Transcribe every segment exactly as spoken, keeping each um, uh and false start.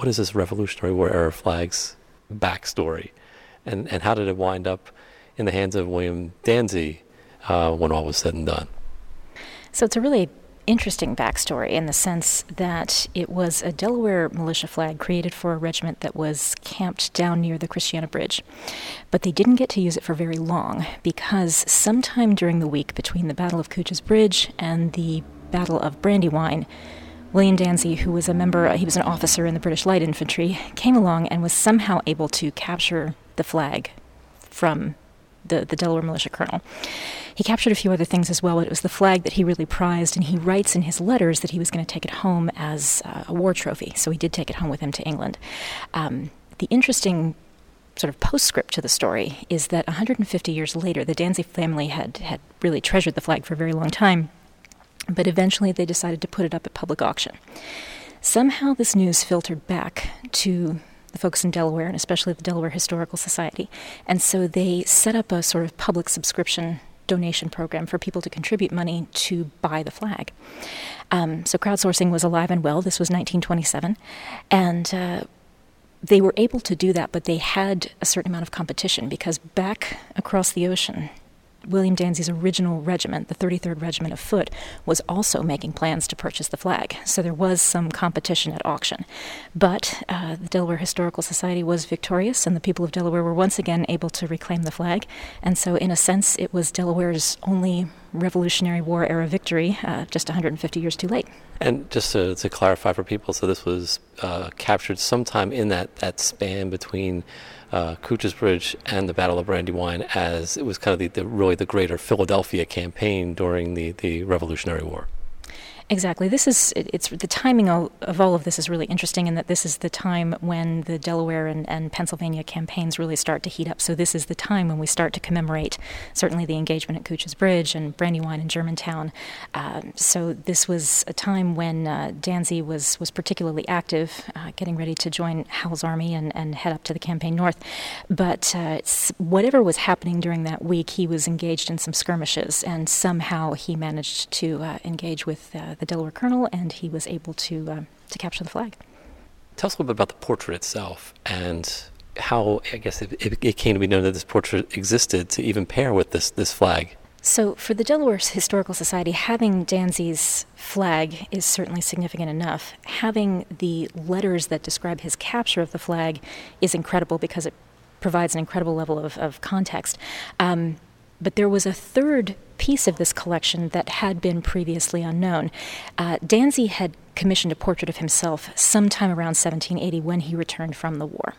what is this Revolutionary War era flag's backstory, and and how did it wind up in the hands of William Danzey uh, when all was said and done? So it's a really interesting backstory in the sense that it was a Delaware militia flag created for a regiment that was camped down near the Christiana Bridge. But they didn't get to use it for very long because sometime during the week between the Battle of Cooch's Bridge and the Battle of Brandywine, William Danzey, who was a member, he was an officer in the British Light Infantry, came along and was somehow able to capture the flag from the, the Delaware militia colonel. He captured a few other things as well, but it was the flag that he really prized, and he writes in his letters that he was going to take it home as uh, a war trophy, so he did take it home with him to England. Um, the interesting sort of postscript to the story is that one hundred fifty years later, the Danzey family had, had really treasured the flag for a very long time, but eventually they decided to put it up at public auction. Somehow this news filtered back to the folks in Delaware, and especially the Delaware Historical Society, and so they set up a sort of public subscription donation program for people to contribute money to buy the flag. Um, so crowdsourcing was alive and well. This was nineteen twenty-seven, and uh, they were able to do that, but they had a certain amount of competition because back across the ocean, William Danzey's original regiment, the thirty-third Regiment of Foot, was also making plans to purchase the flag. So there was some competition at auction. But uh, the Delaware Historical Society was victorious, and the people of Delaware were once again able to reclaim the flag. And so in a sense, it was Delaware's only Revolutionary War era victory, uh, just one hundred fifty years too late. And just to, to clarify for people, so this was uh, captured sometime in that, that span between Uh, Cooch's Bridge and the Battle of Brandywine, as it was kind of the, the really the greater Philadelphia campaign during the, the Revolutionary War. Exactly. This is it, it's the timing of, of all of this is really interesting in that this is the time when the Delaware and, and Pennsylvania campaigns really start to heat up. So this is the time when we start to commemorate certainly the engagement at Cooch's Bridge and Brandywine and Germantown. Uh, so this was a time when uh, Danzey was was particularly active, uh, getting ready to join Howe's army and, and head up to the campaign north. But uh, whatever was happening during that week, he was engaged in some skirmishes, and somehow he managed to uh, engage with uh, the Delaware colonel, and he was able to uh, to capture the flag. Tell us a little bit about the portrait itself and how, I guess, it, it came to be known that this portrait existed to even pair with this, this flag. So for the Delaware Historical Society, having Danzey's flag is certainly significant enough. Having the letters that describe his capture of the flag is incredible because it provides an incredible level of, of context. Um, But there was a third piece of this collection that had been previously unknown. Uh, Danzey had commissioned a portrait of himself sometime around seventeen eighty when he returned from the war.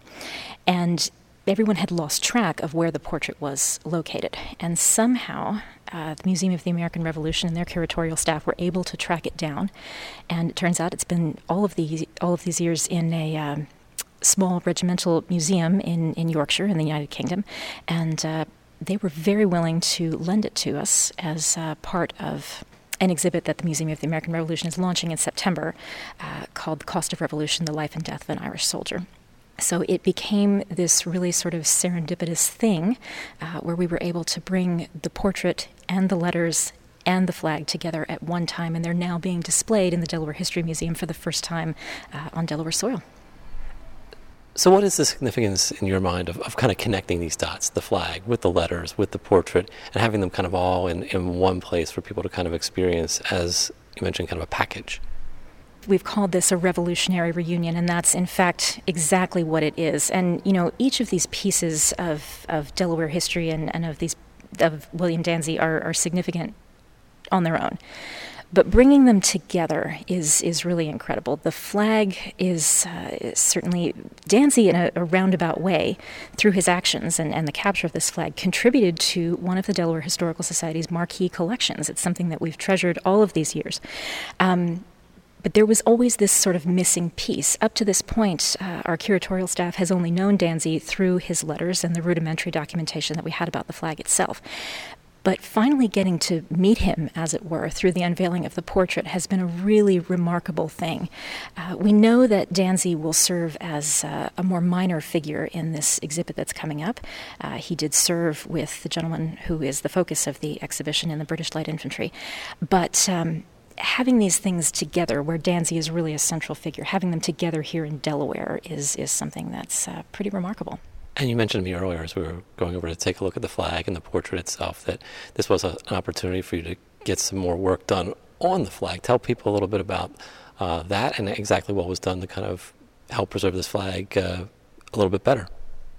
And everyone had lost track of where the portrait was located. And somehow uh, the Museum of the American Revolution and their curatorial staff were able to track it down. And it turns out it's been all of these, all of these years in a um, small regimental museum in, in Yorkshire in the United Kingdom. And uh, they were very willing to lend it to us as uh, part of an exhibit that the Museum of the American Revolution is launching in September uh, called The Cost of Revolution, The Life and Death of an Irish Soldier. So it became this really sort of serendipitous thing uh, where we were able to bring the portrait and the letters and the flag together at one time, and they're now being displayed in the Delaware History Museum for the first time uh, on Delaware soil. So what is the significance in your mind of, of kind of connecting these dots, the flag with the letters, with the portrait, and having them kind of all in, in one place for people to kind of experience, as you mentioned, kind of a package? We've called this a revolutionary reunion, and that's in fact exactly what it is. And, you know, each of these pieces of, of Delaware history and, and of these of William Danzey are, are significant on their own. But bringing them together is is really incredible. The flag is, uh, is certainly, Danzey in a, a roundabout way, through his actions and, and the capture of this flag, contributed to one of the Delaware Historical Society's marquee collections. It's something that we've treasured all of these years. Um, But there was always this sort of missing piece. Up to this point, uh, our curatorial staff has only known Danzey through his letters and the rudimentary documentation that we had about the flag itself. But finally getting to meet him, as it were, through the unveiling of the portrait has been a really remarkable thing. Uh, we know that Danzey will serve as uh, a more minor figure in this exhibit that's coming up. Uh, he did serve with the gentleman who is the focus of the exhibition in the British Light Infantry. But um, having these things together, where Danzy is really a central figure, having them together here in Delaware is, is something that's uh, pretty remarkable. And you mentioned to me earlier, as we were going over to take a look at the flag and the portrait itself, that this was a, an opportunity for you to get some more work done on the flag. Tell people a little bit about uh, that and exactly what was done to kind of help preserve this flag uh, a little bit better.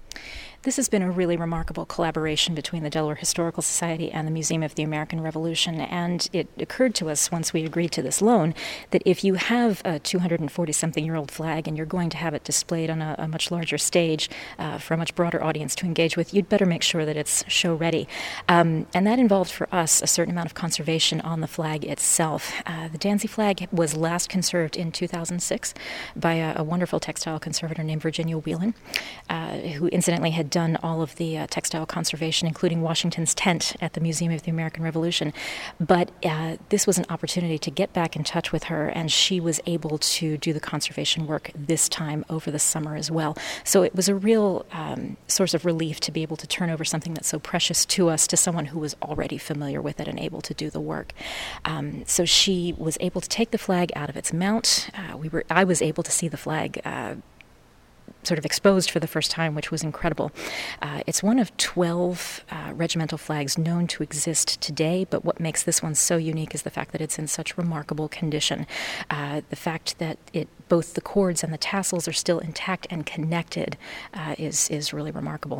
This has been a really remarkable collaboration between the Delaware Historical Society and the Museum of the American Revolution, and it occurred to us once we agreed to this loan that if you have a two hundred forty-something-year-old flag and you're going to have it displayed on a, a much larger stage uh, for a much broader audience to engage with, you'd better make sure that it's show-ready. Um, and that involved for us a certain amount of conservation on the flag itself. Uh, the Danzy flag was last conserved in two thousand six by a, a wonderful textile conservator named Virginia Whelan, uh, who incidentally had done all of the uh, textile conservation, including Washington's tent at the Museum of the American Revolution. But uh, this was an opportunity to get back in touch with her, and she was able to do the conservation work this time over the summer as well. So it was a real um, source of relief to be able to turn over something that's so precious to us to someone who was already familiar with it and able to do the work. Um, so she was able to take the flag out of its mount. Uh, we were, I was able to see the flag uh, sort of exposed for the first time, which was incredible. Uh, it's one of twelve uh, regimental flags known to exist today, but what makes this one so unique is the fact that it's in such remarkable condition. Uh, the fact that it both the cords and the tassels are still intact and connected uh, is, is really remarkable.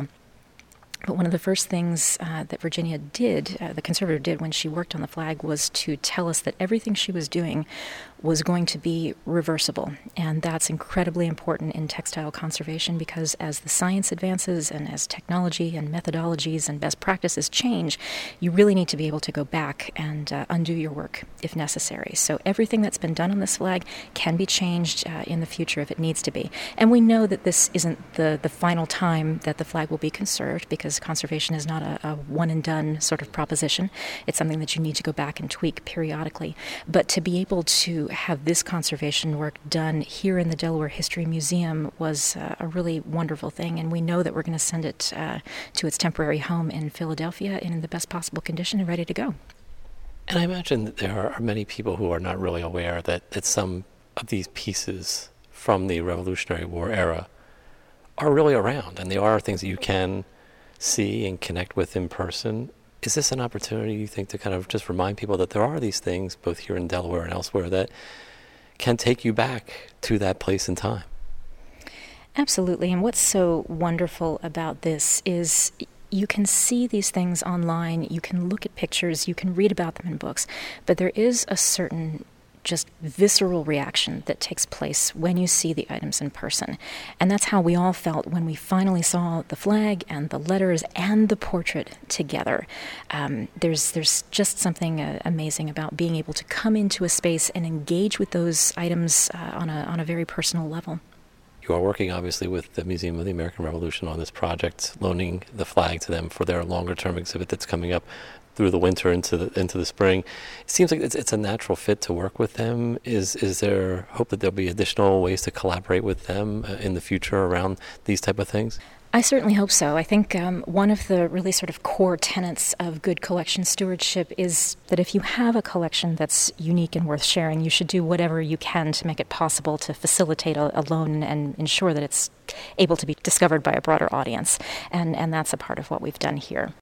But one of the first things uh, that Virginia did, uh, the conservator did when she worked on the flag, was to tell us that everything she was doing was going to be reversible. And that's incredibly important in textile conservation because as the science advances and as technology and methodologies and best practices change, you really need to be able to go back and uh, undo your work if necessary. So everything that's been done on this flag can be changed uh, in the future if it needs to be. And we know that this isn't the, the final time that the flag will be conserved because conservation is not a, a one-and-done sort of proposition. It's something that you need to go back and tweak periodically. But to be able to have this conservation work done here in the Delaware History Museum was uh, a really wonderful thing, and we know that we're going to send it uh, to its temporary home in Philadelphia in the best possible condition and ready to go. And I imagine that there are many people who are not really aware that, that some of these pieces from the Revolutionary War era are really around, and they are things that you can see and connect with in person. Is this an opportunity, you think, to kind of just remind people that there are these things, both here in Delaware and elsewhere, that can take you back to that place and time? Absolutely. And what's so wonderful about this is you can see these things online, you can look at pictures, you can read about them in books, but there is a certain just visceral reaction that takes place when you see the items in person. And that's how we all felt when we finally saw the flag and the letters and the portrait together. Um, there's there's just something uh, amazing about being able to come into a space and engage with those items uh, on a on a very personal level. You are working, obviously, with the Museum of the American Revolution on this project, loaning the flag to them for their longer-term exhibit that's coming up through the winter into the into the spring. It seems like it's, it's a natural fit to work with them. Is is there hope that there'll be additional ways to collaborate with them uh, in the future around these type of things? I certainly hope so. I think um, one of the really sort of core tenets of good collection stewardship is that if you have a collection that's unique and worth sharing, you should do whatever you can to make it possible to facilitate a, a loan and ensure that it's able to be discovered by a broader audience. And, and that's a part of what we've done here.